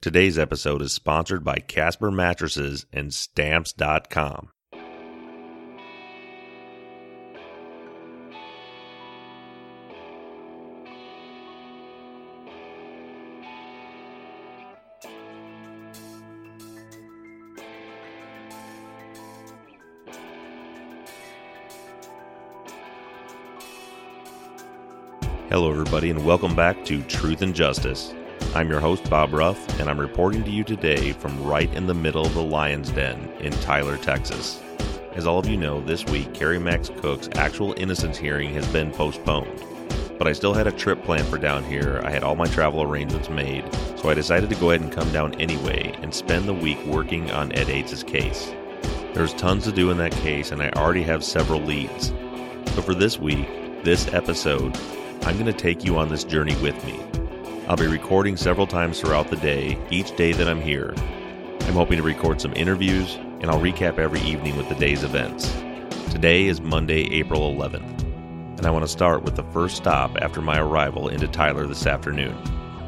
Today's episode is sponsored by Casper Mattresses and Stamps.com. Hello everybody and welcome back to Truth and Justice. I'm your host Bob Ruff and I'm reporting to you today from right in the middle of the Lion's Den in Tyler, Texas. As all of you know, this week Carrie Max Cook's actual innocence hearing has been postponed. But I still had a trip planned for down here. I had all my travel arrangements made, so I decided to go ahead and come down anyway and spend the week working on Ed Ates' case. There's tons to do in that case and I already have several leads. So for this week, this episode, I'm going to take you on this journey with me. I'll be recording several times throughout the day, each day that I'm here. I'm hoping to record some interviews, and I'll recap every evening with the day's events. Today is Monday, April 11th, and I want to start with the first stop after my arrival into Tyler this afternoon.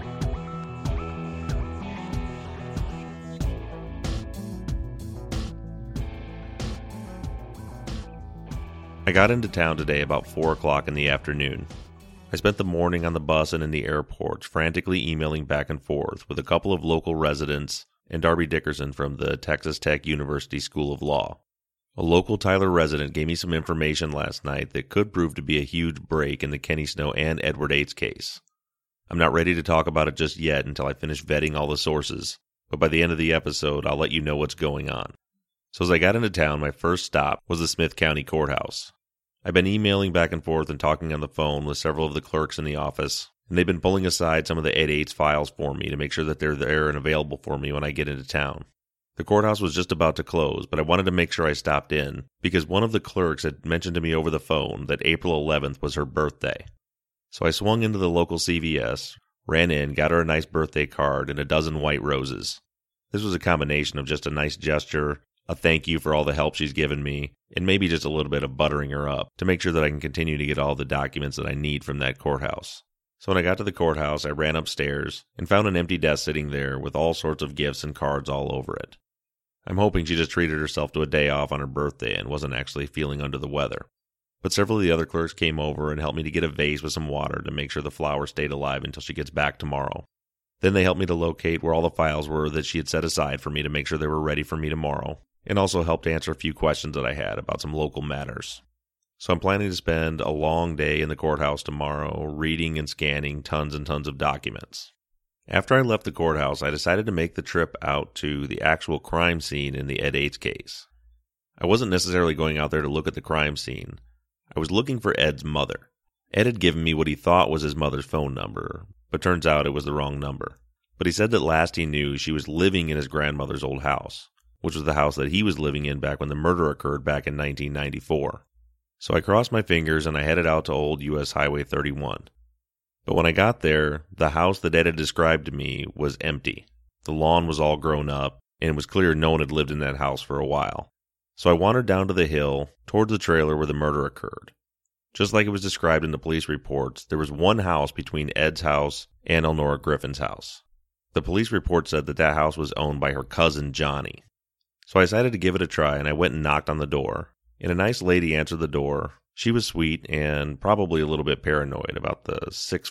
I got into town today about 4 o'clock in the afternoon. I spent the morning on the bus and in the airport, frantically emailing back and forth with a couple of local residents and Darby Dickerson from the Texas Tech University School of Law. A local Tyler resident gave me some information last night that could prove to be a huge break in the Kenny Snow and Edward Ates case. I'm not ready to talk about it just yet until I finish vetting all the sources, but by the end of the episode, I'll let you know what's going on. So as I got into town, my first stop was the Smith County Courthouse. I've been emailing back and forth and talking on the phone with several of the clerks in the office, and they've been pulling aside some of the Ed Ates files for me to make sure that they're there and available for me when I get into town. The courthouse was just about to close, but I wanted to make sure I stopped in because one of the clerks had mentioned to me over the phone that April 11th was her birthday. So I swung into the local CVS, ran in, got her a nice birthday card and a dozen white roses. This was a combination of just a nice gesture, a thank you for all the help she's given me, and maybe just a little bit of buttering her up to make sure that I can continue to get all the documents that I need from that courthouse. So when I got to the courthouse, I ran upstairs and found an empty desk sitting there with all sorts of gifts and cards all over it. I'm hoping she just treated herself to a day off on her birthday and wasn't actually feeling under the weather. But several of the other clerks came over and helped me to get a vase with some water to make sure the flowers stayed alive until she gets back tomorrow. Then they helped me to locate where all the files were that she had set aside for me to make sure they were ready for me tomorrow, and also helped answer a few questions that I had about some local matters. So I'm planning to spend a long day in the courthouse tomorrow, reading and scanning tons and tons of documents. After I left the courthouse, I decided to make the trip out to the actual crime scene in the Ed Ates case. I wasn't necessarily going out there to look at the crime scene. I was looking for Ed's mother. Ed had given me what he thought was his mother's phone number, but turns out it was the wrong number. But he said that last he knew she was living in his grandmother's old house, which was the house that he was living in back when the murder occurred back in 1994. So I crossed my fingers and I headed out to old US Highway 31. But when I got there, the house that Ed had described to me was empty. The lawn was all grown up, and it was clear no one had lived in that house for a while. So I wandered down to the hill, towards the trailer where the murder occurred. Just like it was described in the police reports, there was one house between Ed's house and Elnora Griffin's house. The police report said that that house was owned by her cousin Johnny. So I decided to give it a try, and I went and knocked on the door. And a nice lady answered the door. She was sweet and probably a little bit paranoid about the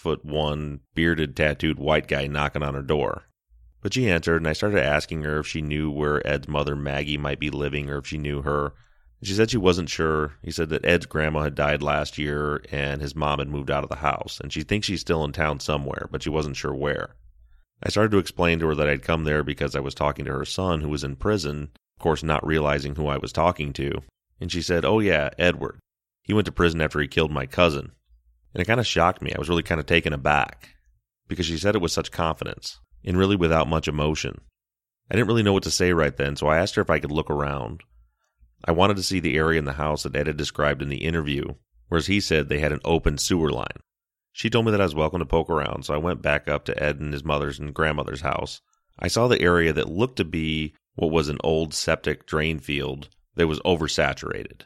6'1", bearded, tattooed white guy knocking on her door. But she answered, and I started asking her if she knew where Ed's mother Maggie might be living or if she knew her. She said she wasn't sure. He said that Ed's grandma had died last year and his mom had moved out of the house, and she thinks she's still in town somewhere, but she wasn't sure where. I started to explain to her that I'd come there because I was talking to her son who was in prison, of course not realizing who I was talking to, and she said, "Oh yeah, Edward. He went to prison after he killed my cousin." And it kind of shocked me. I was really kind of taken aback because she said it with such confidence and really without much emotion. I didn't really know what to say right then, so I asked her if I could look around. I wanted to see the area in the house that Ed had described in the interview, whereas he said they had an open sewer line. She told me that I was welcome to poke around, so I went back up to Ed and his mother's and grandmother's house. I saw the area that looked to be what was an old septic drain field that was oversaturated.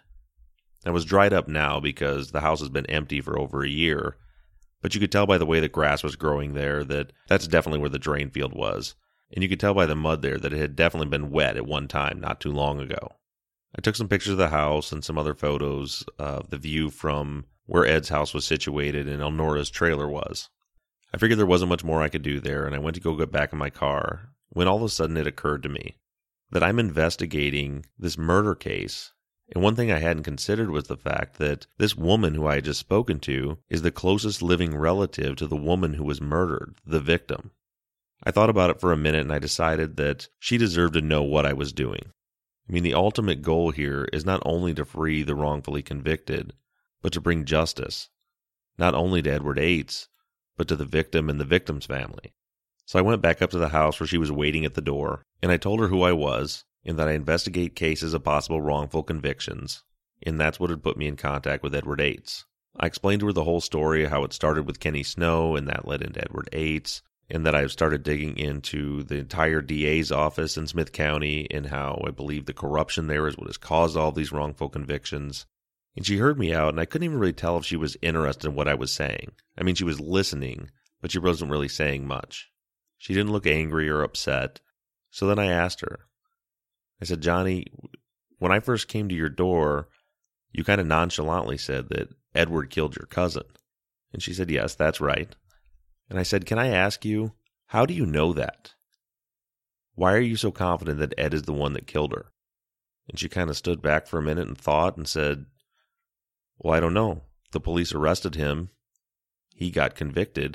It was dried up now because the house has been empty for over a year, but you could tell by the way the grass was growing there that that's definitely where the drain field was. and you could tell by the mud there that it had definitely been wet at one time not too long ago. I took some pictures of the house and some other photos of the view from where Ed's house was situated and Elnora's trailer was. I figured there wasn't much more I could do there, and I went to go get back in my car when all of a sudden it occurred to me that I'm investigating this murder case. And one thing I hadn't considered was the fact that this woman who I had just spoken to is the closest living relative to the woman who was murdered, the victim. I thought about it for a minute and I decided that she deserved to know what I was doing. I mean, the ultimate goal here is not only to free the wrongfully convicted, but to bring justice, not only to Edward Yates, but to the victim and the victim's family. So I went back up to the house where she was waiting at the door, and I told her who I was, and that I investigate cases of possible wrongful convictions, and that's what had put me in contact with Edward Yates. I explained to her the whole story, how it started with Kenny Snow, and that led into Edward Yates, and that I've started digging into the entire DA's office in Smith County, and how I believe the corruption there is what has caused all these wrongful convictions. And she heard me out, and I couldn't even really tell if she was interested in what I was saying. I mean, she was listening, but she wasn't really saying much. She didn't look angry or upset. So then I asked her. I said, Johnny, when I first came to your door, you kind of nonchalantly said that Edward killed your cousin. And she said, yes, that's right. And I said, can I ask you, how do you know that? Why are you so confident that Ed is the one that killed her? And she kind of stood back for a minute and thought and said, well, I don't know. The police arrested him. He got convicted.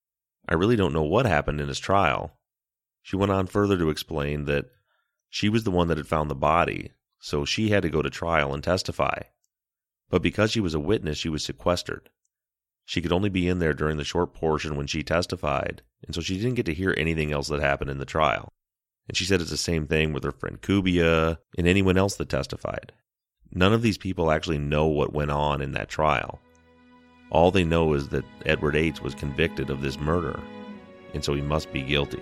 I really don't know what happened in his trial. She went on further to explain that she was the one that had found the body, so she had to go to trial and testify. But because she was a witness, she was sequestered. She could only be in there during the short portion when she testified, and so she didn't get to hear anything else that happened in the trial. And she said it's the same thing with her friend Kubia and anyone else that testified. None of these people actually know what went on in that trial. All they know is that Edward Yates was convicted of this murder, and so he must be guilty.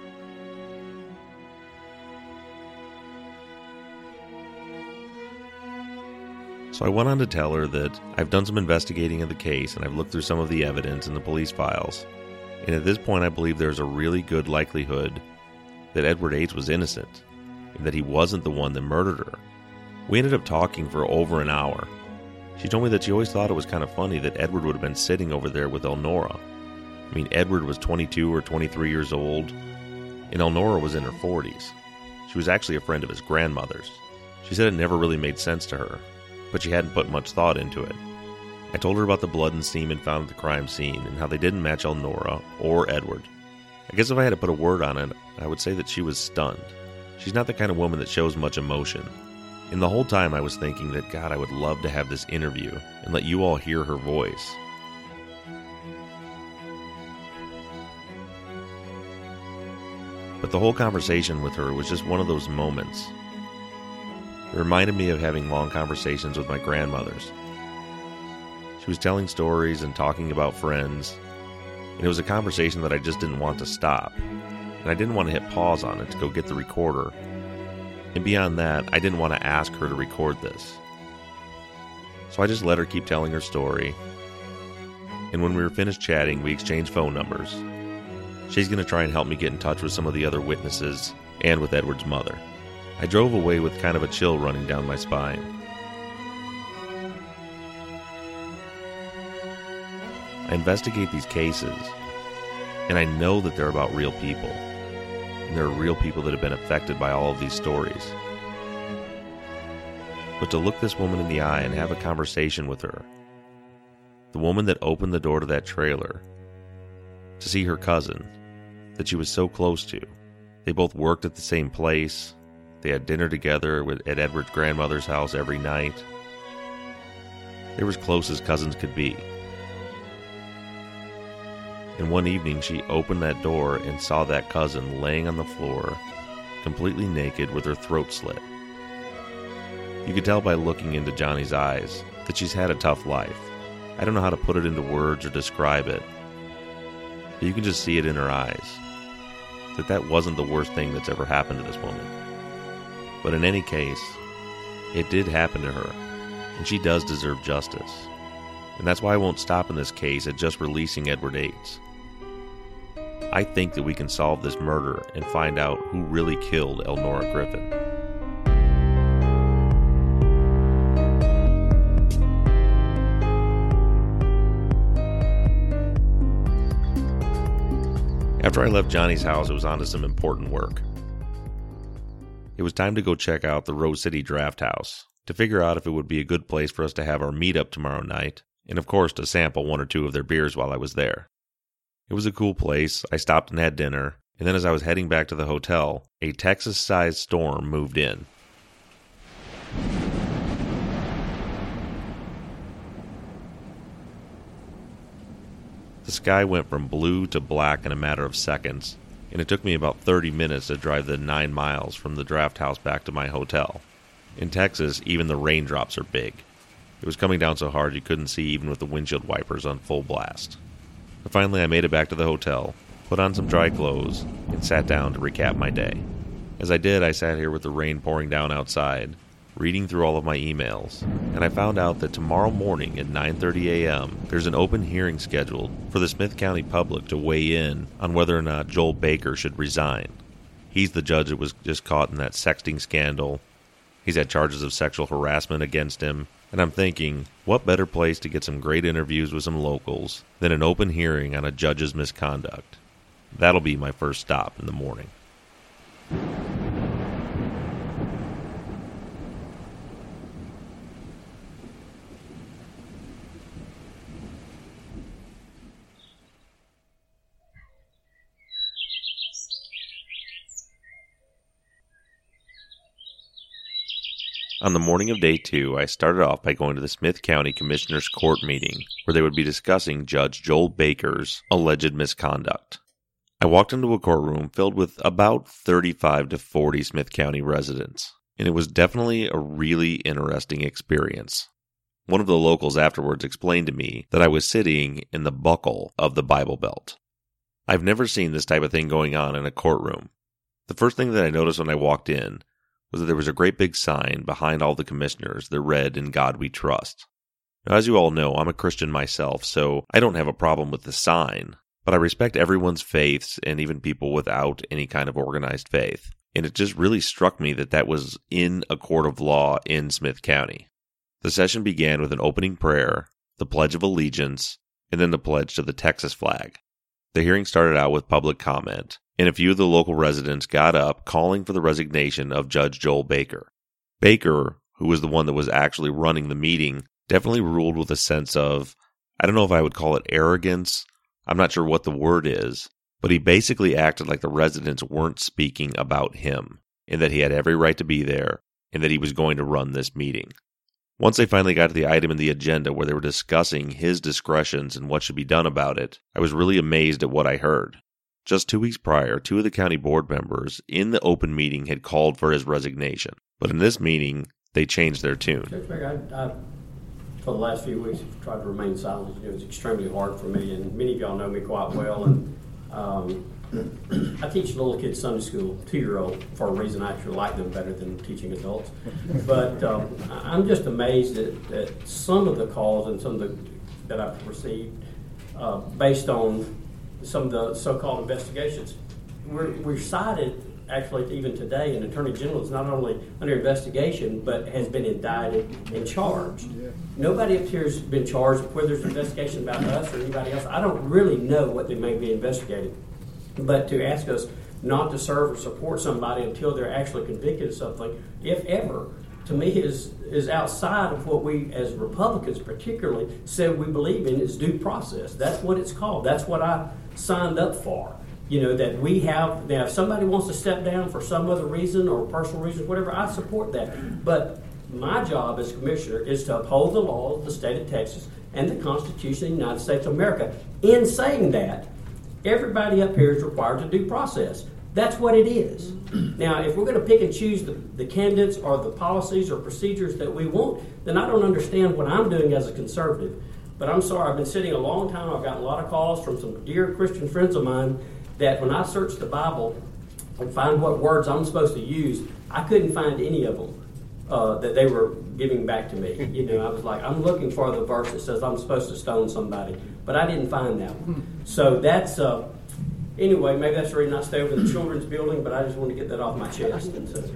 So I went on to tell her that I've done some investigating of the case and I've looked through some of the evidence in the police files. And at this point I believe there's a really good likelihood that Edward Yates was innocent and that he wasn't the one that murdered her. We ended up talking for over an hour. She told me that she always thought it was kind of funny that Edward would have been sitting over there with Elnora. I mean, Edward was 22 or 23 years old, and Elnora was in her 40s. She was actually a friend of his grandmother's. She said it never really made sense to her, but she hadn't put much thought into it. I told her about the blood and semen found at the crime scene and how they didn't match Elnora or Edward. I guess if I had to put a word on it, I would say that she was stunned. She's not the kind of woman that shows much emotion. And the whole time I was thinking that, God, I would love to have this interview and let you all hear her voice. But the whole conversation with her was just one of those moments. It reminded me of having long conversations with my grandmothers. She was telling stories and talking about friends, and it was a conversation that I just didn't want to stop. And I didn't want to hit pause on it to go get the recorder. And beyond that, I didn't want to ask her to record this. So I just let her keep telling her story. And when we were finished chatting, we exchanged phone numbers. She's going to try and help me get in touch with some of the other witnesses and with Edward's mother. I drove away with kind of a chill running down my spine. I investigate these cases, and I know that they're about real people. And there are real people that have been affected by all of these stories. But to look this woman in the eye and have a conversation with her, the woman that opened the door to that trailer, to see her cousin, that she was so close to, they both worked at the same place, they had dinner together at Edward's grandmother's house every night. They were as close as cousins could be. And one evening she opened that door and saw that cousin laying on the floor, completely naked with her throat slit. You could tell by looking into Johnny's eyes that she's had a tough life. I don't know how to put it into words or describe it, but you can just see it in her eyes, that wasn't the worst thing that's ever happened to this woman. But in any case, it did happen to her, and she does deserve justice. And that's why I won't stop in this case at just releasing Edward Yates. I think that we can solve this murder and find out who really killed Elnora Griffin. After I left Johnny's house, it was on to some important work. It was time to go check out the Rose City Draft House to figure out if it would be a good place for us to have our meetup tomorrow night, and of course to sample one or two of their beers while I was there. It was a cool place. I stopped and had dinner, and then as I was heading back to the hotel, a Texas-sized storm moved in. The sky went from blue to black in a matter of seconds, and it took me about 30 minutes to drive the 9 miles from the draft house back to my hotel. In Texas, even the raindrops are big. It was coming down so hard you couldn't see even with the windshield wipers on full blast. But finally I made it back to the hotel, put on some dry clothes, and sat down to recap my day. As I did, I sat here with the rain pouring down outside, reading through all of my emails, and I found out that tomorrow morning at 9:30 a.m. there's an open hearing scheduled for the Smith County public to weigh in on whether or not Joel Baker should resign. He's the judge that was just caught in that sexting scandal. He's had charges of sexual harassment against him, and I'm thinking, what better place to get some great interviews with some locals than an open hearing on a judge's misconduct? That'll be my first stop in the morning. On the morning of day 2, I started off by going to the Smith County Commissioner's Court meeting, where they would be discussing Judge Joel Baker's alleged misconduct. I walked into a courtroom filled with about 35 to 40 Smith County residents, and it was definitely a really interesting experience. One of the locals afterwards explained to me that I was sitting in the buckle of the Bible Belt. I've never seen this type of thing going on in a courtroom. The first thing that I noticed when I walked in was that there was a great big sign behind all the commissioners that read, "In God We Trust." Now, as you all know, I'm a Christian myself, so I don't have a problem with the sign, but I respect everyone's faiths and even people without any kind of organized faith. And it just really struck me that that was in a court of law in Smith County. The session began with an opening prayer, the Pledge of Allegiance, and then the pledge to the Texas flag. The hearing started out with public comment, and a few of the local residents got up calling for the resignation of Judge Joel Baker. Baker, who was the one that was actually running the meeting, definitely ruled with a sense of, I don't know if I would call it arrogance, I'm not sure what the word is, but he basically acted like the residents weren't speaking about him, and that he had every right to be there, and that he was going to run this meeting. Once they finally got to the item in the agenda where they were discussing his discretions and what should be done about it, I was really amazed at what I heard. Just 2 weeks prior, 2 of the county board members in the open meeting had called for his resignation. But in this meeting, they changed their tune. Judge Baker, I for the last few weeks, have tried to remain silent. It was extremely hard for me, and many of y'all know me quite well. And I teach little kids Sunday school, 2-year-old, for a reason. I actually like them better than teaching adults. But I'm just amazed at some of the calls and some of the that I've received based on some of the so-called investigations. We're cited, actually, even today, an attorney general is not only under investigation, but has been indicted and charged. Yeah. Nobody up here has been charged, whether there's an investigation about us or anybody else. I don't really know what they may be investigating. But to ask us not to serve or support somebody until they're actually convicted of something, if ever, to me is outside of what we, as Republicans particularly, said we believe in, is due process. That's what it's called. That's what I signed up for. You know, that we have, now if somebody wants to step down for some other reason or personal reason, whatever, I support that. But my job as commissioner is to uphold the laws of the state of Texas and the Constitution of the United States of America. In saying that, everybody up here is required to due process. That's what it is. Now, if we're going to pick and choose the candidates or the policies or procedures that we want, then I don't understand what I'm doing as a conservative. But I'm sorry, I've been sitting a long time. I've gotten a lot of calls from some dear Christian friends of mine that when I search the Bible and find what words I'm supposed to use, I couldn't find any of them that they were giving back to me. You know, I was like, I'm looking for the verse that says I'm supposed to stone somebody, but I didn't find that one. So that's Anyway, maybe that's the reason I stay over in the children's building, but I just want to get that off my chest. And so.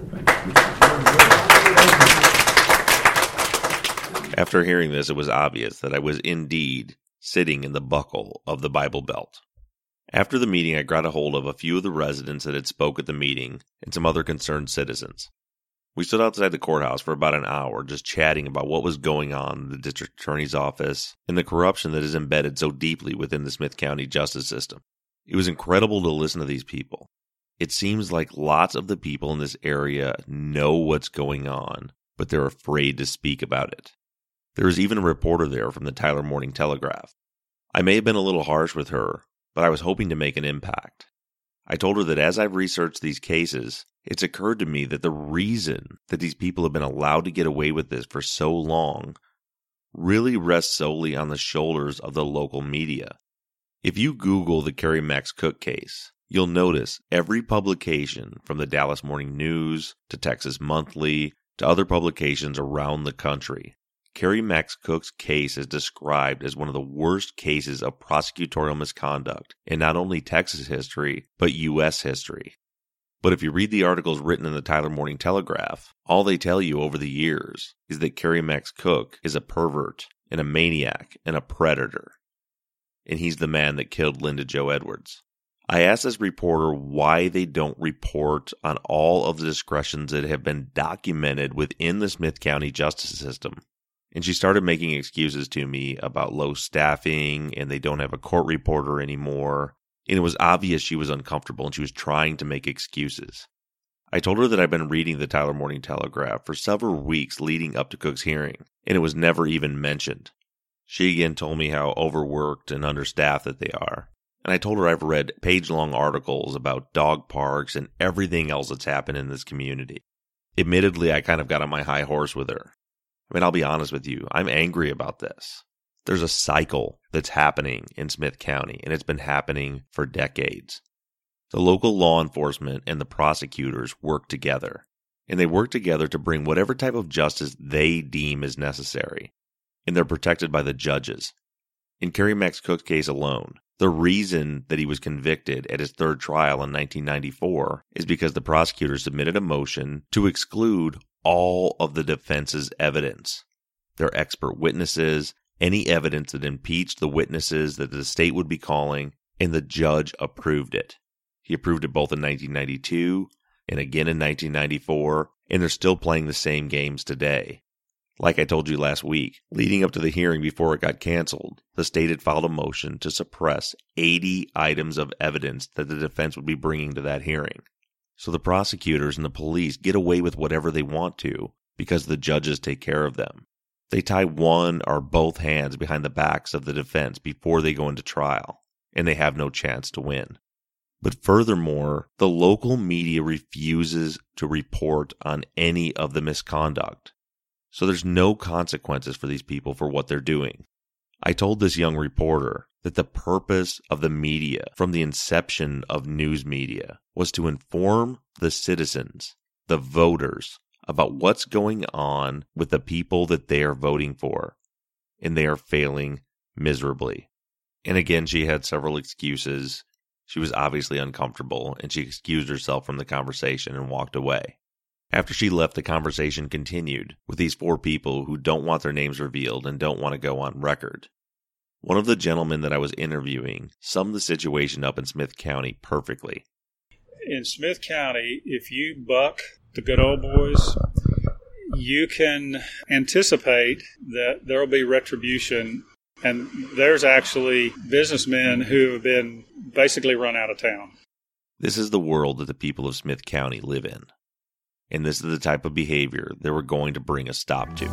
After hearing this, it was obvious that I was indeed sitting in the buckle of the Bible Belt. After the meeting, I got a hold of a few of the residents that had spoke at the meeting and some other concerned citizens. We stood outside the courthouse for about an hour just chatting about what was going on in the district attorney's office and the corruption that is embedded so deeply within the Smith County justice system. It was incredible to listen to these people. It seems like lots of the people in this area know what's going on, but they're afraid to speak about it. There was even a reporter there from the Tyler Morning Telegraph. I may have been a little harsh with her, but I was hoping to make an impact. I told her that as I've researched these cases, it's occurred to me that the reason that these people have been allowed to get away with this for so long really rests solely on the shoulders of the local media. If you Google the Kerry Max Cook case, you'll notice every publication from the Dallas Morning News to Texas Monthly to other publications around the country. Kerry Max Cook's case is described as one of the worst cases of prosecutorial misconduct in not only Texas history, but U.S. history. But if you read the articles written in the Tyler Morning Telegraph, all they tell you over the years is that Kerry Max Cook is a pervert and a maniac and a predator. And he's the man that killed Linda Jo Edwards. I asked this reporter why they don't report on all of the discretions that have been documented within the Smith County justice system. And she started making excuses to me about low staffing and they don't have a court reporter anymore. And it was obvious she was uncomfortable and she was trying to make excuses. I told her that I've been reading the Tyler Morning Telegraph for several weeks leading up to Cook's hearing, and it was never even mentioned. She again told me how overworked and understaffed that they are. And I told her I've read page-long articles about dog parks and everything else that's happened in this community. Admittedly, I kind of got on my high horse with her. I mean, I'll be honest with you, I'm angry about this. There's a cycle that's happening in Smith County, and it's been happening for decades. The local law enforcement and the prosecutors work together, and they work together to bring whatever type of justice they deem is necessary, and they're protected by the judges. In Kerry Max Cook's case alone, the reason that he was convicted at his third trial in 1994 is because the prosecutor submitted a motion to exclude all of the defense's evidence, their expert witnesses, any evidence that impeached the witnesses that the state would be calling, and the judge approved it. He approved it both in 1992 and again in 1994, and they're still playing the same games today. Like I told you last week, leading up to the hearing before it got canceled, the state had filed a motion to suppress 80 items of evidence that the defense would be bringing to that hearing. So the prosecutors and the police get away with whatever they want to because the judges take care of them. They tie one or both hands behind the backs of the defense before they go into trial, and they have no chance to win. But furthermore, the local media refuses to report on any of the misconduct. So there's no consequences for these people for what they're doing. I told this young reporter that the purpose of the media from the inception of news media was to inform the citizens, the voters, about what's going on with the people that they are voting for, and they are failing miserably. And again, she had several excuses. She was obviously uncomfortable, and she excused herself from the conversation and walked away. After she left, the conversation continued with these four people who don't want their names revealed and don't want to go on record. One of the gentlemen that I was interviewing summed the situation up in Smith County perfectly. In Smith County, if you buck the good old boys, you can anticipate that there will be retribution. And there's actually businessmen who have been basically run out of town. This is the world that the people of Smith County live in. And this is the type of behavior that we're going to bring a stop to.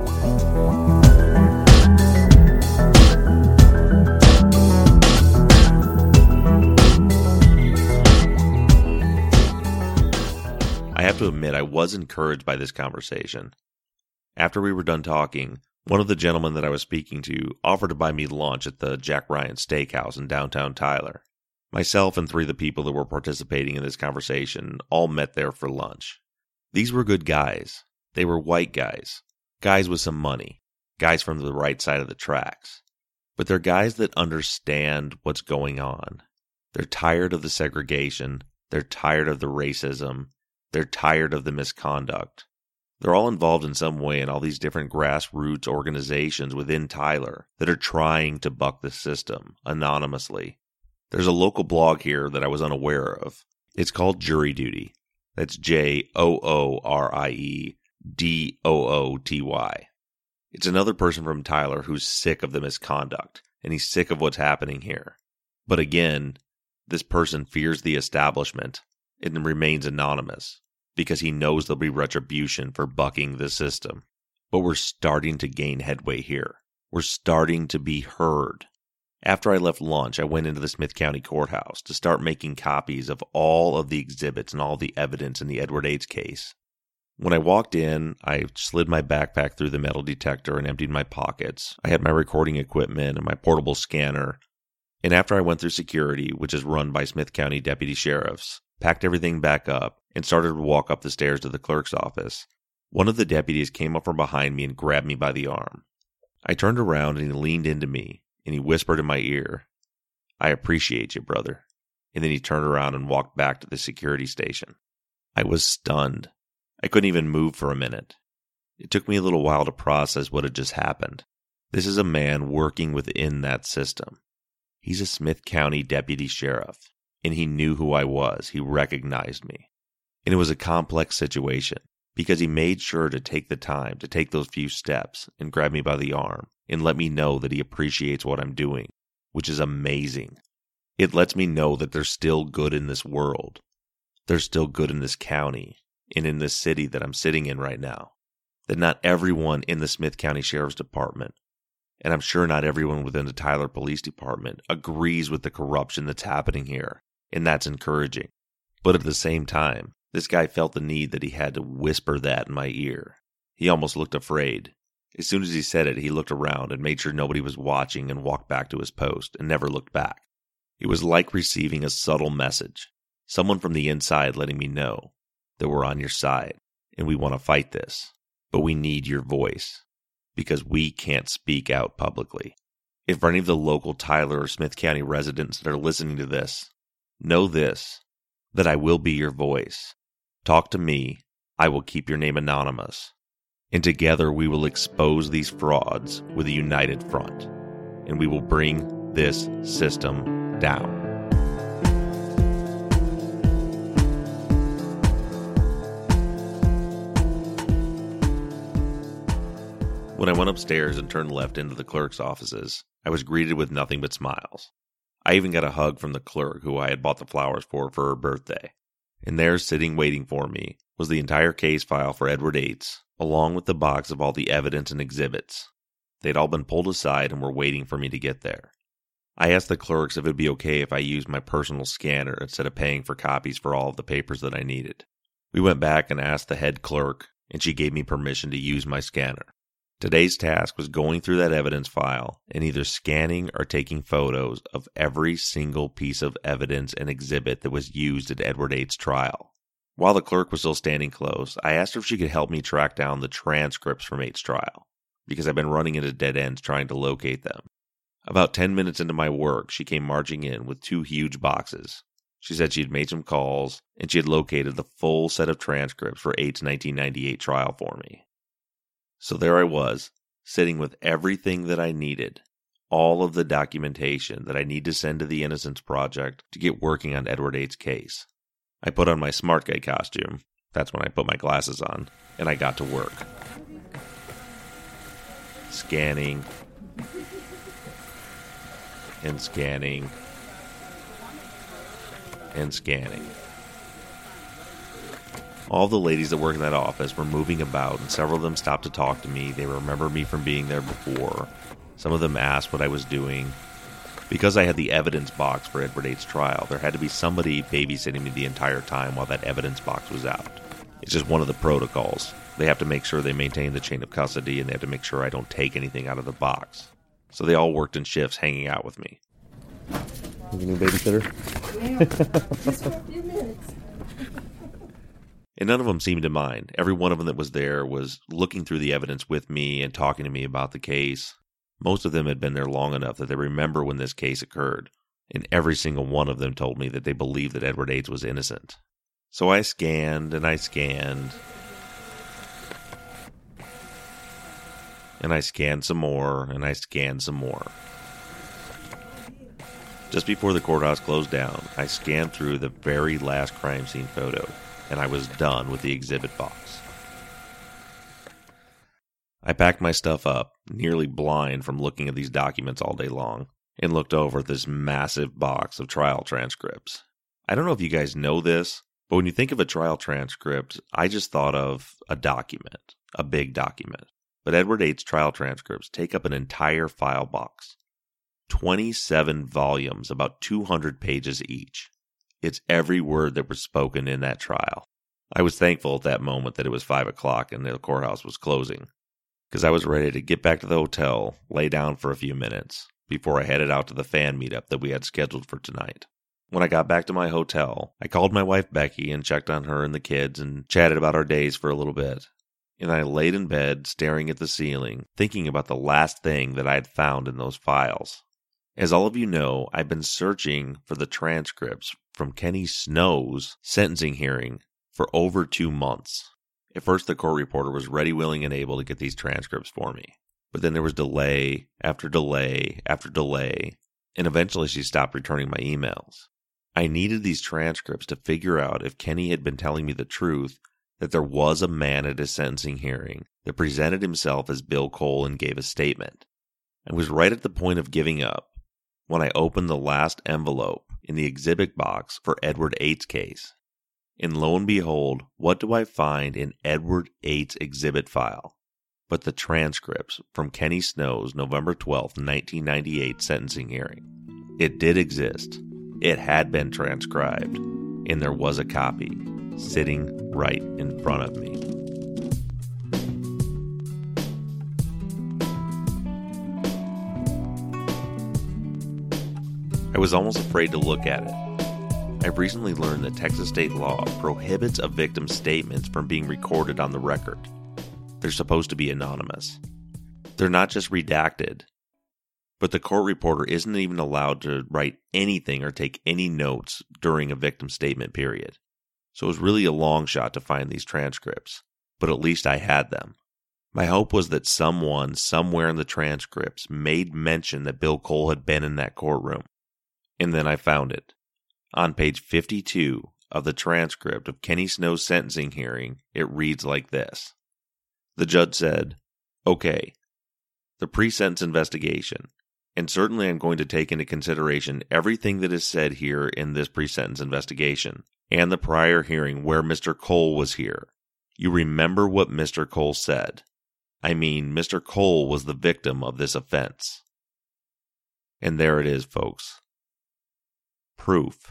I have to admit, I was encouraged by this conversation. After we were done talking, one of the gentlemen that I was speaking to offered to buy me lunch at the Jack Ryan Steakhouse in downtown Tyler. Myself and three of the people that were participating in this conversation all met there for lunch. These were good guys. They were white guys. Guys with some money. Guys from the right side of the tracks. But they're guys that understand what's going on. They're tired of the segregation. They're tired of the racism. They're tired of the misconduct. They're all involved in some way in all these different grassroots organizations within Tyler that are trying to buck the system anonymously. There's a local blog here that I was unaware of. It's called Jury Duty. That's JOORIEDOOTY. It's another person from Tyler who's sick of the misconduct, and he's sick of what's happening here. But again, this person fears the establishment and remains anonymous because he knows there'll be retribution for bucking the system. But we're starting to gain headway here. We're starting to be heard. After I left lunch, I went into the Smith County Courthouse to start making copies of all of the exhibits and all the evidence in the Edward Yates case. When I walked in, I slid my backpack through the metal detector and emptied my pockets. I had my recording equipment and my portable scanner. And after I went through security, which is run by Smith County deputy sheriffs, packed everything back up, and started to walk up the stairs to the clerk's office, one of the deputies came up from behind me and grabbed me by the arm. I turned around and he leaned into me, and he whispered in my ear, "I appreciate you, brother." And then he turned around and walked back to the security station. I was stunned. I couldn't even move for a minute. It took me a little while to process what had just happened. This is a man working within that system. He's a Smith County deputy sheriff, and he knew who I was. He recognized me. And it was a complex situation because he made sure to take the time to take those few steps and grab me by the arm and let me know that he appreciates what I'm doing, which is amazing. It lets me know that there's still good in this world. There's still good in this county and in this city that I'm sitting in right now. That not everyone in the Smith County Sheriff's Department, and I'm sure not everyone within the Tyler Police Department, agrees with the corruption that's happening here, and that's encouraging. But at the same time, this guy felt the need that he had to whisper that in my ear. He almost looked afraid. As soon as he said it, he looked around and made sure nobody was watching and walked back to his post and never looked back. It was like receiving a subtle message, someone from the inside letting me know that we're on your side and we want to fight this, but we need your voice because we can't speak out publicly. If for any of the local Tyler or Smith County residents that are listening to this, know this, that I will be your voice. Talk to me. I will keep your name anonymous. And together we will expose these frauds with a united front. And we will bring this system down. When I went upstairs and turned left into the clerk's offices, I was greeted with nothing but smiles. I even got a hug from the clerk who I had bought the flowers for her birthday. And there, sitting waiting for me, was the entire case file for Edward Yates, along with the box of all the evidence and exhibits. They'd all been pulled aside and were waiting for me to get there. I asked the clerks if it would be okay if I used my personal scanner instead of paying for copies for all of the papers that I needed. We went back and asked the head clerk, and she gave me permission to use my scanner. Today's task was going through that evidence file and either scanning or taking photos of every single piece of evidence and exhibit that was used at Edward Yates' trial. While the clerk was still standing close, I asked her if she could help me track down the transcripts from Yates' trial, because I've been running into dead ends trying to locate them. About 10 minutes into my work, she came marching in with 2 huge boxes. She said she had made some calls, and she had located the full set of transcripts for Yates' 1998 trial for me. So there I was, sitting with everything that I needed, all of the documentation that I need to send to the Innocence Project to get working on Edward Yates' case. I put on my smart guy costume, that's when I put my glasses on, and I got to work. Scanning, and scanning, and scanning. All the ladies that work in that office were moving about, and several of them stopped to talk to me. They remember me from being there before. Some of them asked what I was doing. Because I had the evidence box for Edward Yates' trial, there had to be somebody babysitting me the entire time while that evidence box was out. It's just one of the protocols. They have to make sure they maintain the chain of custody, and they have to make sure I don't take anything out of the box. So they all worked in shifts hanging out with me. You a new babysitter? Yeah, just for a few minutes. And none of them seemed to mind. Every one of them that was there was looking through the evidence with me and talking to me about the case. Most of them had been there long enough that they remember when this case occurred. and every single one of them told me that they believed that Edward Yates was innocent. So I scanned and I scanned, and I scanned some more, and I scanned some more. Just before the courthouse closed down, I scanned through the very last crime scene photo, and I was done with the exhibit box. I packed my stuff up, nearly blind from looking at these documents all day long, and looked over at this massive box of trial transcripts. I don't know if you guys know this, but when you think of a trial transcript, I just thought of a document, a big document. But Edward Yates trial transcripts take up an entire file box. 27 volumes, about 200 pages each. It's every word that was spoken in that trial. I was thankful at that moment that it was 5 o'clock and the courthouse was closing, because I was ready to get back to the hotel, lay down for a few minutes, before I headed out to the fan meetup that we had scheduled for tonight. When I got back to my hotel, I called my wife Becky and checked on her and the kids and chatted about our days for a little bit. And I laid in bed, staring at the ceiling, thinking about the last thing that I had found in those files. As all of you know, I've been searching for the transcripts from Kenny Snow's sentencing hearing for over 2 months. At first, the court reporter was ready, willing, and able to get these transcripts for me. But then there was delay after delay after delay, and eventually she stopped returning my emails. I needed these transcripts to figure out if Kenny had been telling me the truth, that there was a man at his sentencing hearing that presented himself as Bill Cole and gave a statement. I was right at the point of giving up when I opened the last envelope in the exhibit box for Edward Yates' case. And lo and behold, what do I find in Edward Yates' exhibit file but the transcripts from Kenny Snow's November 12, 1998 sentencing hearing? It did exist. It had been transcribed, and there was a copy sitting right in front of me. I was almost afraid to look at it. I've recently learned that Texas state law prohibits a victim's statements from being recorded on the record. They're supposed to be anonymous. They're not just redacted, but the court reporter isn't even allowed to write anything or take any notes during a victim statement period. So it was really a long shot to find these transcripts, but at least I had them. My hope was that someone, somewhere in the transcripts, made mention that Bill Cole had been in that courtroom. And then I found it. On page 52 of the transcript of Kenny Snow's sentencing hearing, it reads like this. The judge said, "Okay, the pre-sentence investigation, and certainly I'm going to take into consideration everything that is said here in this pre-sentence investigation, and the prior hearing where Mr. Cole was here. You remember what Mr. Cole said. I mean, Mr. Cole was the victim of this offense." And there it is, folks. Proof.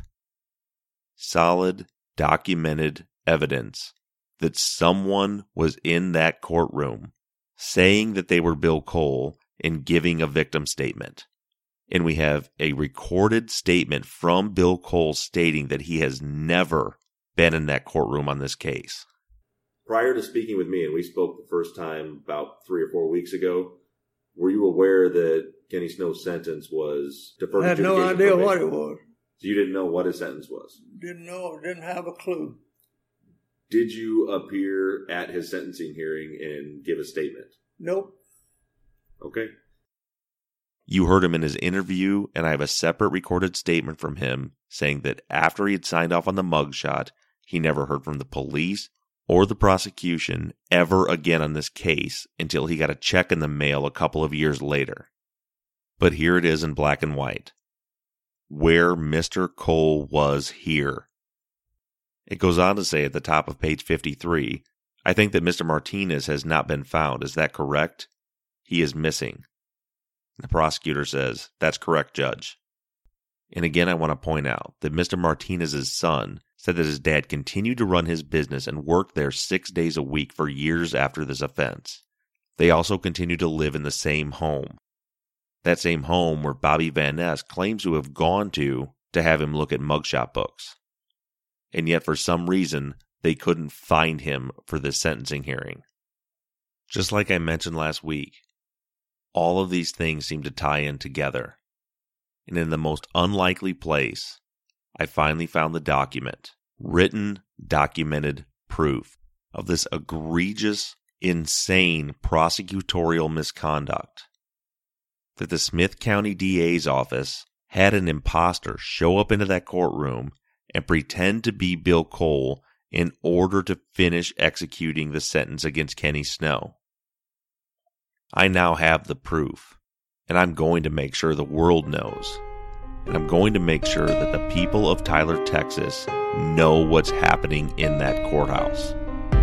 Solid, documented evidence that someone was in that courtroom saying that they were Bill Cole and giving a victim statement. And we have a recorded statement from Bill Cole stating that he has never been in that courtroom on this case. Prior to speaking with me, and we spoke the first time about 3 or 4 weeks ago, were you aware that Kenny Snow's sentence was deferred? I had no idea what it was. So you didn't know what his sentence was? Didn't know, didn't have a clue. Did you appear at his sentencing hearing and give a statement? Nope. Okay. You heard him in his interview, and I have a separate recorded statement from him saying that after he had signed off on the mugshot, he never heard from the police or the prosecution ever again on this case until he got a check in the mail a couple of years later. But here it is in black and white. Where Mr. Cole was here. It goes on to say at the top of page 53, I think that Mr. Martinez has not been found. Is that correct? He is missing. The prosecutor says, that's correct, Judge. And again, I want to point out that Mr. Martinez's son said that his dad continued to run his business and worked there 6 days a week for years after this offense. They also continued to live in the same home. That same home where Bobby Van Ness claims to have gone to have him look at mugshot books. And yet for some reason, they couldn't find him for this sentencing hearing. Just like I mentioned last week, all of these things seem to tie in together. and in the most unlikely place, I finally found the document, written, documented proof of this egregious, insane prosecutorial misconduct. That the Smith County DA's office had an imposter show up into that courtroom and pretend to be Bill Cole in order to finish executing the sentence against Kenny Snow. I now have the proof, and I'm going to make sure the world knows. And I'm going to make sure that the people of Tyler, Texas know what's happening in that courthouse.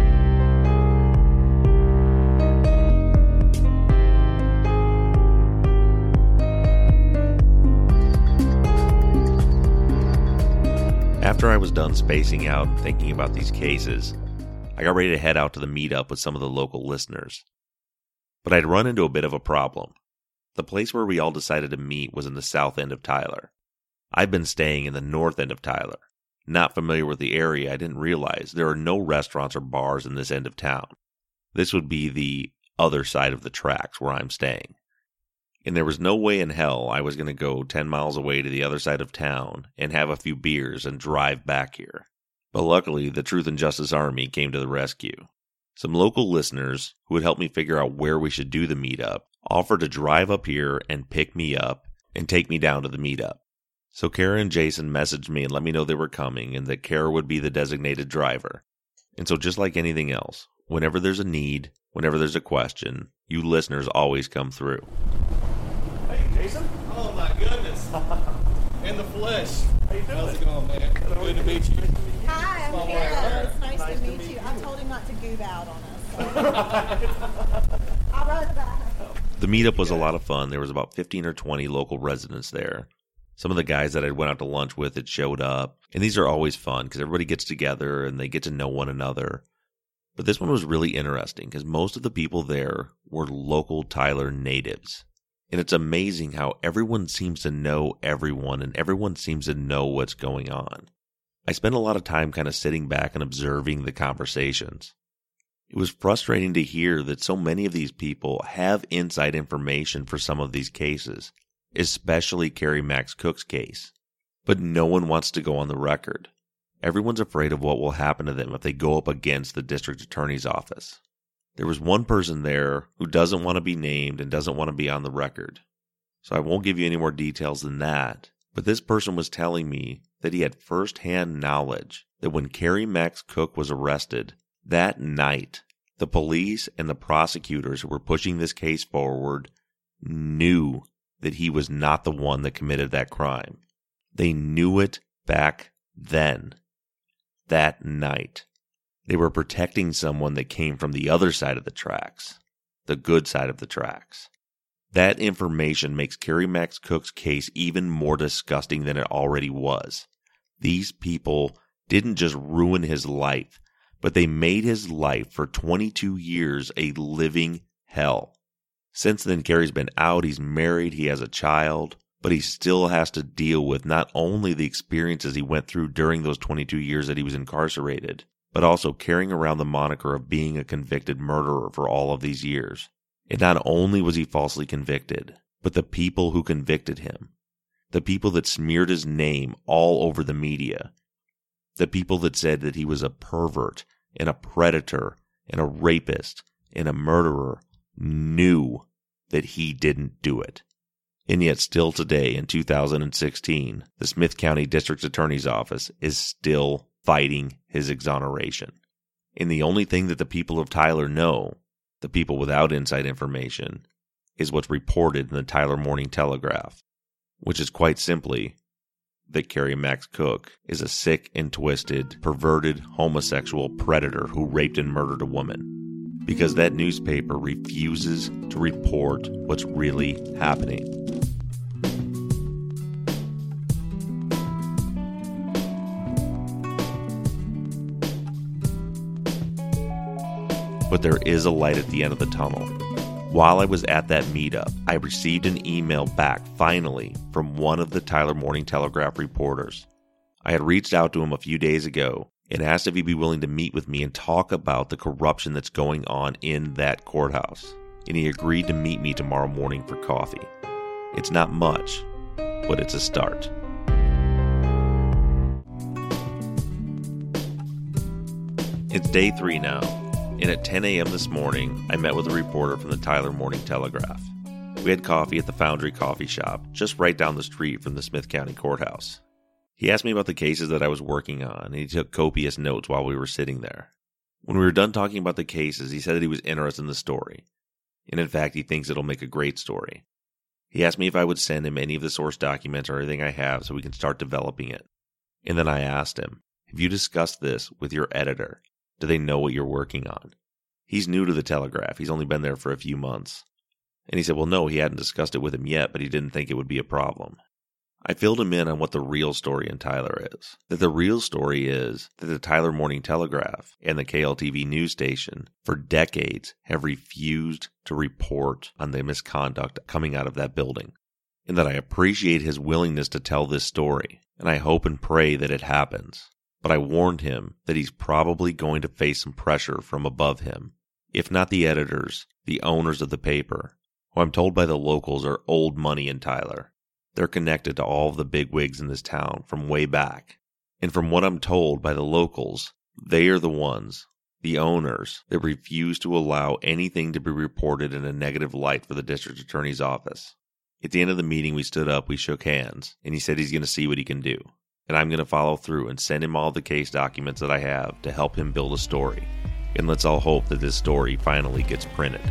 After I was done spacing out and thinking about these cases, I got ready to head out to the meetup with some of the local listeners. But I'd run into a bit of a problem. The place where we all decided to meet was in the south end of Tyler. I've been staying in the north end of Tyler. Not familiar with the area, I didn't realize there are no restaurants or bars in this end of town. This would be the other side of the tracks where I'm staying. And there was no way in hell I was going to go 10 miles away to the other side of town and have a few beers and drive back here. But luckily, the Truth and Justice Army came to the rescue. Some local listeners who had helped me figure out where we should do the meetup offered to drive up here and pick me up and take me down to the meetup. So Kara and Jason messaged me and let me know they were coming and that Kara would be the designated driver. And so just like anything else, whenever there's a need, whenever there's a question, you listeners always come through. Hey, Jason. Oh, my goodness. In the flesh. How you doing? How's it going, man? Good to meet you. Hi, I'm Kara. It's nice to meet you. I told him not to goob out on us. So. I'll run back. The meetup was a lot of fun. There was about 15 or 20 local residents there. Some of the guys that I went out to lunch with had showed up. And these are always fun because everybody gets together and they get to know one another. But this one was really interesting because most of the people there were local Tyler natives. And it's amazing how everyone seems to know everyone and everyone seems to know what's going on. I spent a lot of time kind of sitting back and observing the conversations. It was frustrating to hear that so many of these people have inside information for some of these cases, especially Kerry Max Cook's case. But no one wants to go on the record. Everyone's afraid of what will happen to them if they go up against the district attorney's office. There was one person there who doesn't want to be named and doesn't want to be on the record. So I won't give you any more details than that. But this person was telling me that he had first-hand knowledge that when Kerry Max Cook was arrested, that night, the police and the prosecutors who were pushing this case forward knew that he was not the one that committed that crime. They knew it back then, that night. They were protecting someone that came from the other side of the tracks, the good side of the tracks. That information makes Kerry Max Cook's case even more disgusting than it already was. These people didn't just ruin his life, but they made his life for 22 years a living hell. Since then, Kerry's been out, he's married, he has a child, but he still has to deal with not only the experiences he went through during those 22 years that he was incarcerated, but also carrying around the moniker of being a convicted murderer for all of these years. And not only was he falsely convicted, but the people who convicted him, the people that smeared his name all over the media, the people that said that he was a pervert and a predator and a rapist and a murderer, knew that he didn't do it. And yet still today in 2016, the Smith County District Attorney's Office is still fighting his exoneration. And the only thing that the people of Tyler know, the people without inside information, is what's reported in the Tyler Morning Telegraph, which is quite simply that Kerry Max Cook is a sick and twisted, perverted homosexual predator who raped and murdered a woman. Because that newspaper refuses to report what's really happening. But there is a light at the end of the tunnel. While I was at that meetup, I received an email back, finally, from one of the Tyler Morning Telegraph reporters. I had reached out to him a few days ago and asked if he'd be willing to meet with me and talk about the corruption that's going on in that courthouse. And he agreed to meet me tomorrow morning for coffee. It's not much, but it's a start. It's day 3 now, and at 10 a.m. this morning, I met with a reporter from the Tyler Morning Telegraph. We had coffee at the Foundry Coffee Shop, just right down the street from the Smith County Courthouse. He asked me about the cases that I was working on, and he took copious notes while we were sitting there. When we were done talking about the cases, he said that he was interested in the story, and in fact, he thinks it'll make a great story. He asked me if I would send him any of the source documents or anything I have so we can start developing it. And then I asked him, have you discussed this with your editor? Do they know what you're working on? He's new to the Telegraph. He's only been there for a few months. And he said, well, no, he hadn't discussed it with him yet, but he didn't think it would be a problem. I filled him in on what the real story in Tyler is. That the real story is that the Tyler Morning Telegraph and the KLTV news station for decades have refused to report on the misconduct coming out of that building. And that I appreciate his willingness to tell this story, and I hope and pray that it happens. But I warned him that he's probably going to face some pressure from above him, if not the editors, the owners of the paper, who I'm told by the locals are old money in Tyler. They're connected to all of the big wigs in this town from way back. And from what I'm told by the locals, they are the ones, the owners, that refuse to allow anything to be reported in a negative light for the district attorney's office. At the end of the meeting, we stood up, we shook hands, and he said he's going to see what he can do. And I'm going to follow through and send him all the case documents that I have to help him build a story. And let's all hope that this story finally gets printed.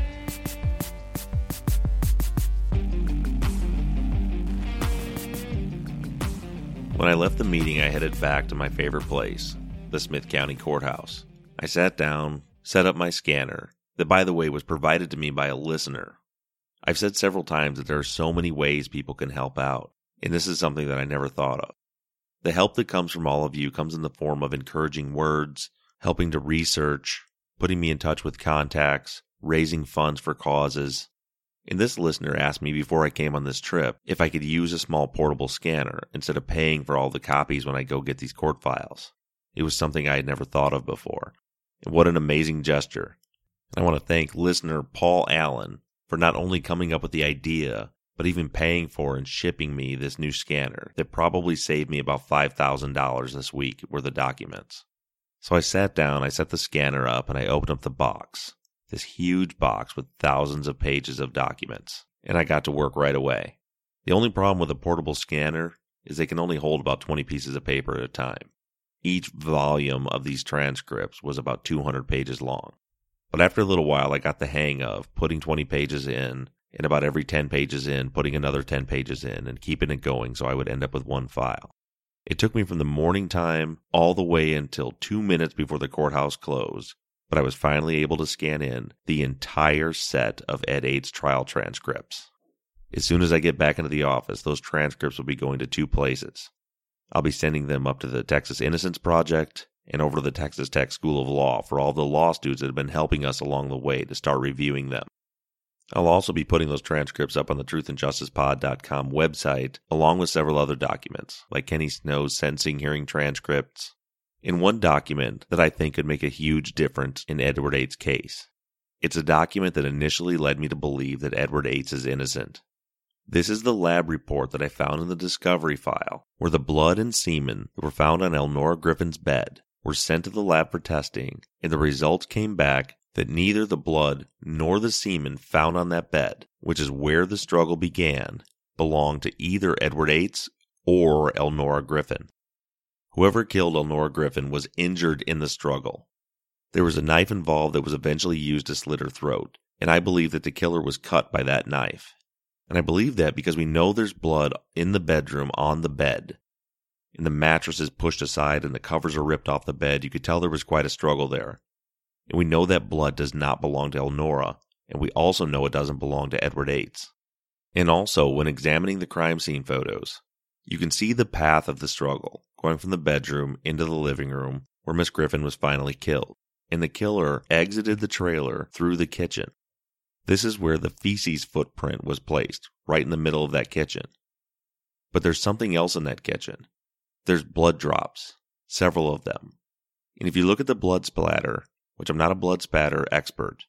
When I left the meeting, I headed back to my favorite place, the Smith County Courthouse. I sat down, set up my scanner, that by the way was provided to me by a listener. I've said several times that there are so many ways people can help out, and this is something that I never thought of. The help that comes from all of you comes in the form of encouraging words, helping to research, putting me in touch with contacts, raising funds for causes. And this listener asked me before I came on this trip if I could use a small portable scanner instead of paying for all the copies when I go get these court files. It was something I had never thought of before. And what an amazing gesture. And I want to thank listener Paul Allen for not only coming up with the idea, but even paying for and shipping me this new scanner that probably saved me about $5,000 this week worth of documents. So I sat down, I set the scanner up, and I opened up the box. This huge box with thousands of pages of documents, and I got to work right away. The only problem with a portable scanner is they can only hold about 20 pieces of paper at a time. Each volume of these transcripts was about 200 pages long. But after a little while, I got the hang of putting 20 pages in, and about every 10 pages in, putting another 10 pages in, and keeping it going so I would end up with one file. It took me from the morning time all the way until 2 minutes before the courthouse closed, but I was finally able to scan in the entire set of Ed 8's trial transcripts. As soon as I get back into the office, those transcripts will be going to 2 places. I'll be sending them up to the Texas Innocence Project and over to the Texas Tech School of Law for all the law students that have been helping us along the way to start reviewing them. I'll also be putting those transcripts up on the truthandjusticepod.com website, along with several other documents, like Kenny Snow's sentencing hearing transcripts, and one document that I think could make a huge difference in Edward Yates' case. It's a document that initially led me to believe that Edward Yates is innocent. This is the lab report that I found in the discovery file, where the blood and semen that were found on Elnora Griffin's bed were sent to the lab for testing, and the results came back that neither the blood nor the semen found on that bed, which is where the struggle began, belonged to either Edward Yates or Elnora Griffin. Whoever killed Elnora Griffin was injured in the struggle. There was a knife involved that was eventually used to slit her throat, and I believe that the killer was cut by that knife. And I believe that because we know there's blood in the bedroom on the bed. And the mattress is pushed aside and the covers are ripped off the bed. You could tell there was quite a struggle there. And we know that blood does not belong to Elnora, and we also know it doesn't belong to Edward Yates. And also, when examining the crime scene photos, you can see the path of the struggle, going from the bedroom into the living room where Miss Griffin was finally killed. And the killer exited the trailer through the kitchen. This is where the feces footprint was placed, right in the middle of that kitchen. But there's something else in that kitchen. There's blood drops, several of them. And if you look at the blood splatter, which I'm not a blood spatter expert,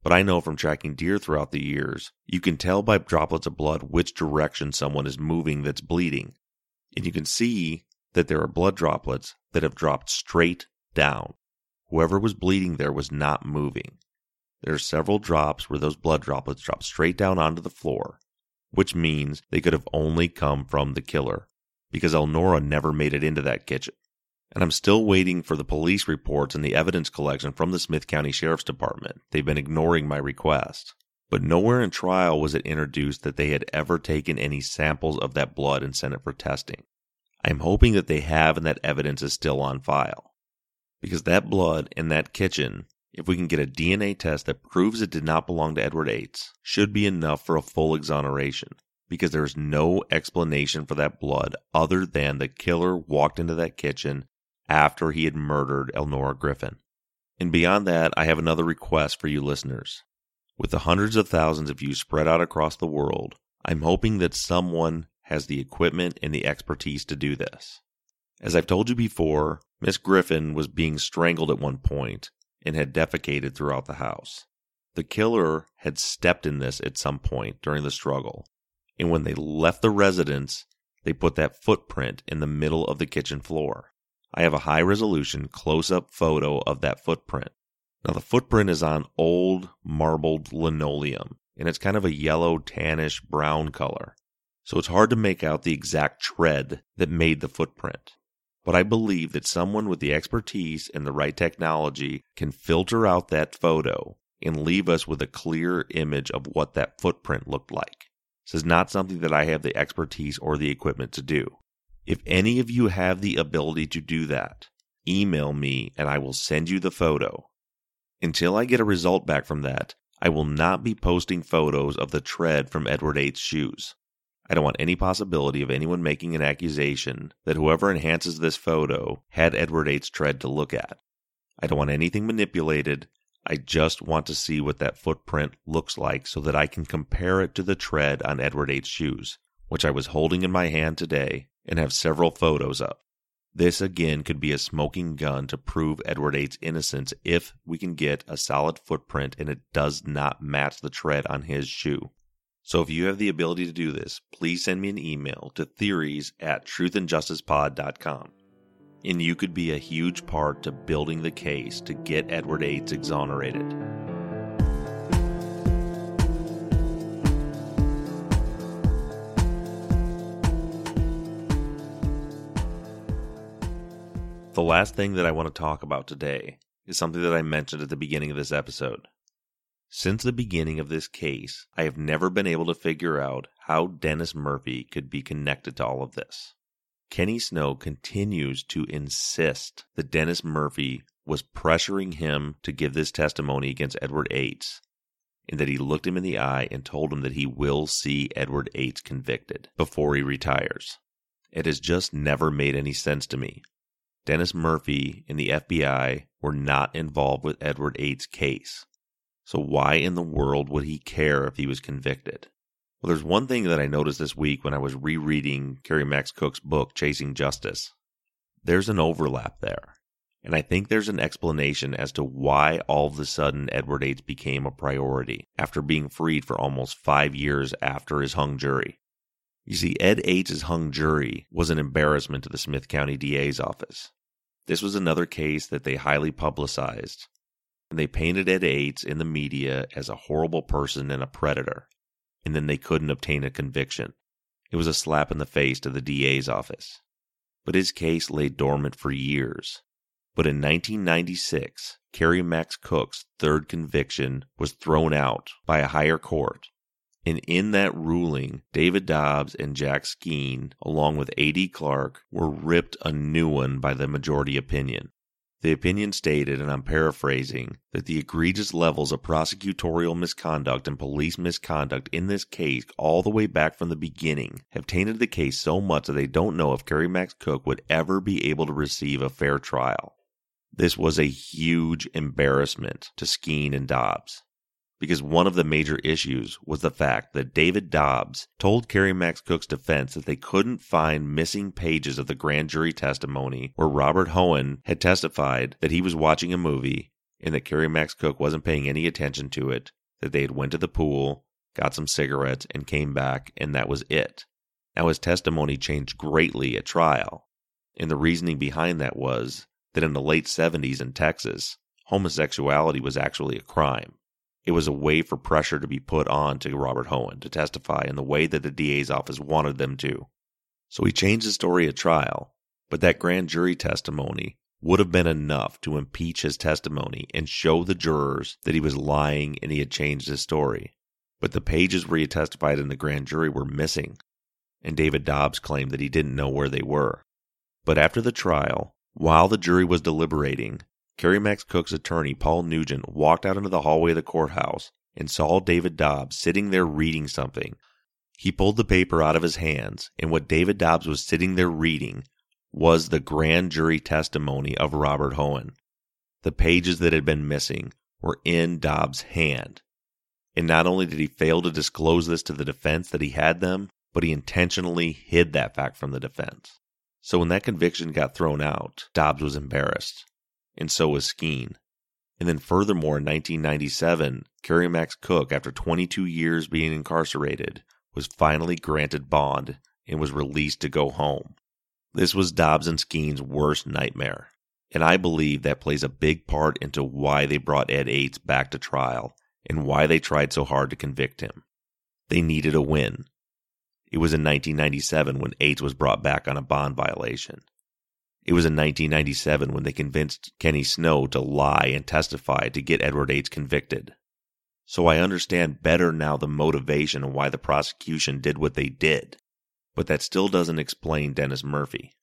but I know from tracking deer throughout the years, you can tell by droplets of blood which direction someone is moving that's bleeding. And you can see that there are blood droplets that have dropped straight down. Whoever was bleeding there was not moving. There are several drops where those blood droplets drop straight down onto the floor, which means they could have only come from the killer, because Elnora never made it into that kitchen. And I'm still waiting for the police reports and the evidence collection from the Smith County Sheriff's Department. They've been ignoring my request. But nowhere in trial was it introduced that they had ever taken any samples of that blood and sent it for testing. I'm hoping that they have and that evidence is still on file. Because that blood in that kitchen, if we can get a DNA test that proves it did not belong to Edward Yates, should be enough for a full exoneration. Because there is no explanation for that blood other than the killer walked into that kitchen after he had murdered Elnora Griffin. And beyond that, I have another request for you listeners. With the hundreds of thousands of you spread out across the world, I'm hoping that someone has the equipment and the expertise to do this. As I've told you before, Miss Griffin was being strangled at one point and had defecated throughout the house. The killer had stepped in this at some point during the struggle, and when they left the residence, they put that footprint in the middle of the kitchen floor. I have a high-resolution, close-up photo of that footprint. Now, the footprint is on old marbled linoleum, and it's kind of a yellow, tannish, brown color. So it's hard to make out the exact tread that made the footprint. But I believe that someone with the expertise and the right technology can filter out that photo and leave us with a clear image of what that footprint looked like. This is not something that I have the expertise or the equipment to do. If any of you have the ability to do that, email me and I will send you the photo. Until I get a result back from that, I will not be posting photos of the tread from Edward Yates' shoes. I don't want any possibility of anyone making an accusation that whoever enhances this photo had Edward Yates' tread to look at. I don't want anything manipulated. I just want to see what that footprint looks like so that I can compare it to the tread on Edward Yates' shoes, which I was holding in my hand today and have several photos of. This again could be a smoking gun to prove Edward Yates' innocence if we can get a solid footprint and it does not match the tread on his shoe. So if you have the ability to do this, please send me an email to theories@truthandjusticepod.com. And you could be a huge part to building the case to get Edward Yates exonerated. The last thing that I want to talk about today is something that I mentioned at the beginning of this episode. Since the beginning of this case, I have never been able to figure out how Dennis Murphy could be connected to all of this. Kenny Snow continues to insist that Dennis Murphy was pressuring him to give this testimony against Edward Yates, and that he looked him in the eye and told him that he will see Edward Yates convicted before he retires. It has just never made any sense to me. Dennis Murphy and the FBI were not involved with Edward Yates' case. So why in the world would he care if he was convicted? Well, there's one thing that I noticed this week when I was rereading Kerry Max Cook's book, Chasing Justice. There's an overlap there. And I think there's an explanation as to why all of a sudden Edward Yates became a priority after being freed for almost 5 years after his hung jury. You see, Ed Yates' hung jury was an embarrassment to the Smith County DA's office. This was another case that they highly publicized. And they painted Ed Yates in the media as a horrible person and a predator. And then they couldn't obtain a conviction. It was a slap in the face to the DA's office. But his case lay dormant for years. But in 1996, Kerry Max Cook's third conviction was thrown out by a higher court. And in that ruling, David Dobbs and Jack Skeen, along with A.D. Clark, were ripped a new one by the majority opinion. The opinion stated, and I'm paraphrasing, that the egregious levels of prosecutorial misconduct and police misconduct in this case all the way back from the beginning have tainted the case so much that they don't know if Kerry Max Cook would ever be able to receive a fair trial. This was a huge embarrassment to Skeen and Dobbs, because one of the major issues was the fact that David Dobbs told Kerry Max Cook's defense that they couldn't find missing pages of the grand jury testimony where Robert Hohen had testified that he was watching a movie and that Kerry Max Cook wasn't paying any attention to it, that they had went to the pool, got some cigarettes, and came back, and that was it. Now his testimony changed greatly at trial, and the reasoning behind that was that in the late 70s in Texas, homosexuality was actually a crime. It was a way for pressure to be put on to Robert Hoehn to testify in the way that the DA's office wanted them to. So he changed his story at trial, but that grand jury testimony would have been enough to impeach his testimony and show the jurors that he was lying and he had changed his story. But the pages where he testified in the grand jury were missing, and David Dobbs claimed that he didn't know where they were. But after the trial, while the jury was deliberating, Kerry Max Cook's attorney, Paul Nugent, walked out into the hallway of the courthouse and saw David Dobbs sitting there reading something. He pulled the paper out of his hands, and what David Dobbs was sitting there reading was the grand jury testimony of Robert Hoehn. The pages that had been missing were in Dobbs' hand. And not only did he fail to disclose this to the defense that he had them, but he intentionally hid that fact from the defense. So when that conviction got thrown out, Dobbs was embarrassed, and so was Skeen. And then furthermore, in 1997, Kerry Max Cook, after 22 years being incarcerated, was finally granted bond and was released to go home. This was Dobbs and Skeen's worst nightmare, and I believe that plays a big part into why they brought Ed Ates back to trial and why they tried so hard to convict him. They needed a win. It was in 1997 when Ates was brought back on a bond violation. It was in 1997 when they convinced Kenny Snow to lie and testify to get Edward Ates convicted. So I understand better now the motivation and why the prosecution did what they did. But that still doesn't explain Dennis Murphy.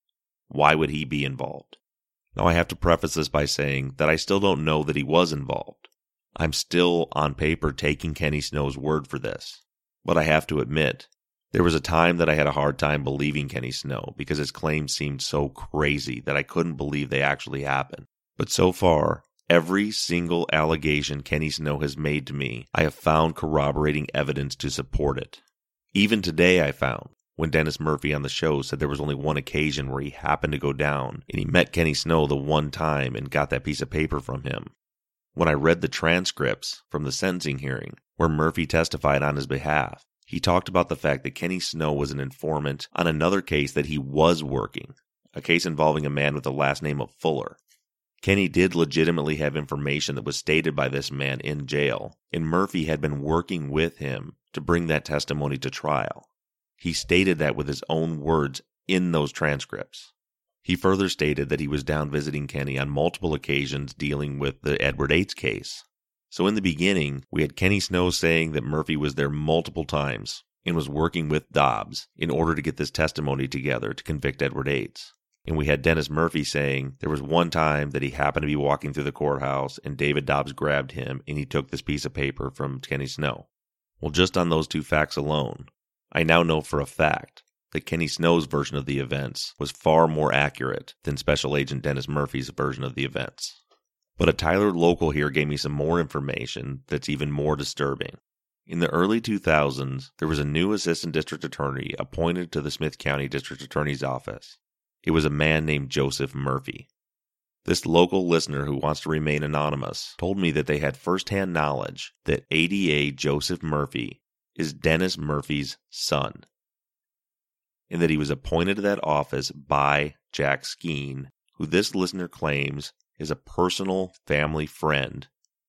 Why would he be involved? Now I have to preface this by saying that I still don't know that he was involved. I'm still, on paper, taking Kenny Snow's word for this. But I have to admit, there was a time that I had a hard time believing Kenny Snow because his claims seemed so crazy that I couldn't believe they actually happened. But so far, every single allegation Kenny Snow has made to me, I have found corroborating evidence to support it. Even today I found, when Dennis Murphy on the show said there was only one occasion where he happened to go down and he met Kenny Snow the one time and got that piece of paper from him. When I read the transcripts from the sentencing hearing where Murphy testified on his behalf, he talked about the fact that Kenny Snow was an informant on another case that he was working, a case involving a man with the last name of Fuller. Kenny did legitimately have information that was stated by this man in jail, and Murphy had been working with him to bring that testimony to trial. He stated that with his own words in those transcripts. He further stated that he was down visiting Kenny on multiple occasions dealing with the Edward Ates case. So in the beginning, we had Kenny Snow saying that Murphy was there multiple times and was working with Dobbs in order to get this testimony together to convict Edward Ates. And we had Dennis Murphy saying there was one time that he happened to be walking through the courthouse and David Dobbs grabbed him and he took this piece of paper from Kenny Snow. Well, just on those two facts alone, I now know for a fact that Kenny Snow's version of the events was far more accurate than Special Agent Dennis Murphy's version of the events. But a Tyler local here gave me some more information that's even more disturbing. In the early 2000s, there was a new assistant district attorney appointed to the Smith County District Attorney's Office. It was a man named Joseph Murphy. This local listener who wants to remain anonymous told me that they had firsthand knowledge that ADA Joseph Murphy is Dennis Murphy's son, and that he was appointed to that office by Jack Skeen, who this listener claims is a personal family friend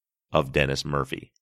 of Dennis Murphy.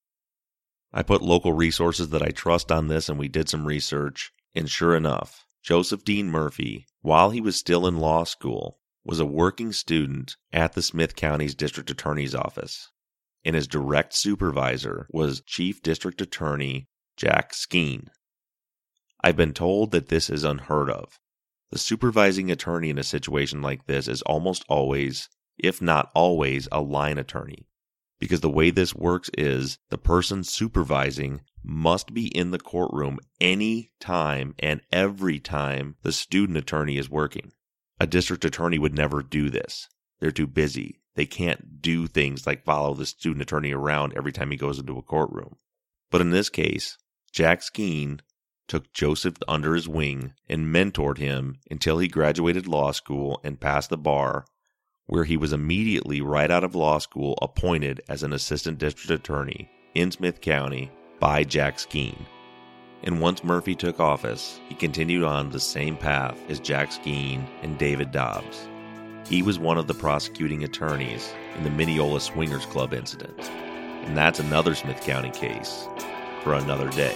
I put local resources that I trust on this and we did some research, and sure enough, Joseph Dean Murphy, while he was still in law school, was a working student at the Smith County's District Attorney's Office, and his direct supervisor was Chief District Attorney Jack Skeen. I've been told that this is unheard of. The supervising attorney in a situation like this is almost always, if not always, a line attorney. Because the way this works is the person supervising must be in the courtroom any time and every time the student attorney is working. A district attorney would never do this. They're too busy. They can't do things like follow the student attorney around every time he goes into a courtroom. But in this case, Jack Skeen took Joseph under his wing and mentored him until he graduated law school and passed the bar, where he was immediately, right out of law school, appointed as an assistant district attorney in Smith County by Jack Skeen. And once Murphy took office, he continued on the same path as Jack Skeen and David Dobbs. He was one of the prosecuting attorneys in the Mineola Swingers Club incident. And that's another Smith County case for another day.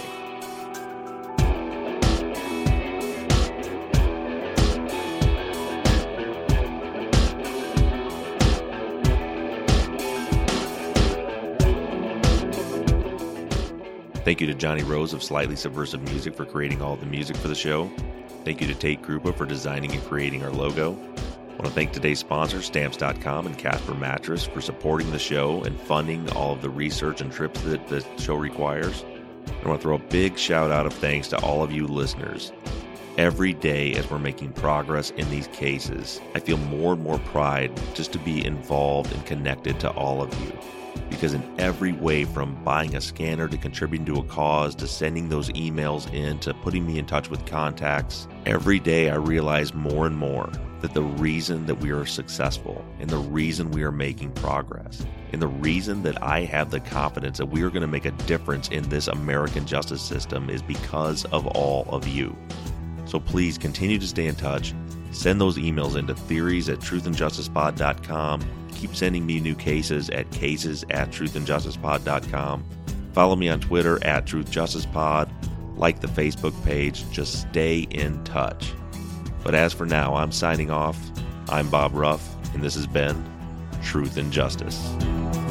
Thank you to Johnny Rose of Slightly Subversive Music for creating all the music for the show. Thank you to Tate Krupa for designing and creating our logo. I want to thank today's sponsors, Stamps.com and Casper Mattress, for supporting the show and funding all of the research and trips that the show requires. I want to throw a big shout out of thanks to all of you listeners. Every day as we're making progress in these cases, I feel more and more pride just to be involved and connected to all of you. Because in every way, from buying a scanner to contributing to a cause to sending those emails in to putting me in touch with contacts, every day I realize more and more that the reason that we are successful and the reason we are making progress and the reason that I have the confidence that we are going to make a difference in this American justice system is because of all of you. So please continue to stay in touch. Send those emails into theories@truthandjusticepod.com. Keep sending me new cases at cases@truthandjusticepod.com. Follow me on Twitter @truthjusticepod. Like the Facebook page. Just stay in touch. But as for now, I'm signing off. I'm Bob Ruff, and this has been Truth and Justice.